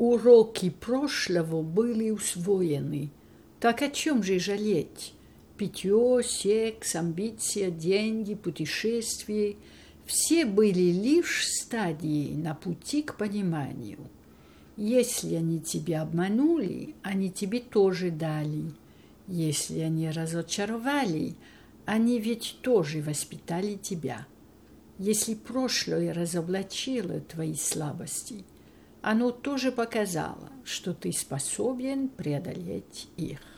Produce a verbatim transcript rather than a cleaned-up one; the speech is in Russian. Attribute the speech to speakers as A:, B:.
A: Уроки прошлого были усвоены. Так о чем же жалеть? Питье, секс, амбиция, деньги, путешествия – все были лишь стадией на пути к пониманию. Если они тебя обманули, они тебе тоже дали. Если они разочаровали, они ведь тоже воспитали тебя. Если прошлое разоблачило твои слабости, оно тоже показало, что ты способен преодолеть их.